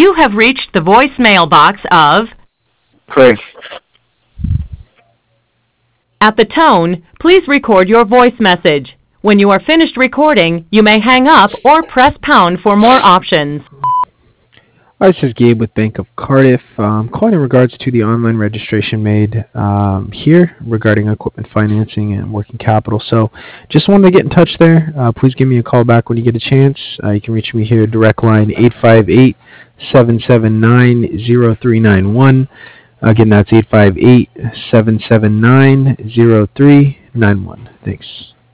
You have reached the voicemail box of... Craig. At the tone, please record your voice message. When you are finished recording, you may hang up or press pound for more options. Hi, this is Gabe with Bank of Cardiff. Calling in regards to the online registration made here regarding equipment financing and working capital. So just wanted to get in touch there. Please give me a call back when you get a chance. You can reach me here, direct line 858-779-0391. Again, that's 858-779-0391. Thanks.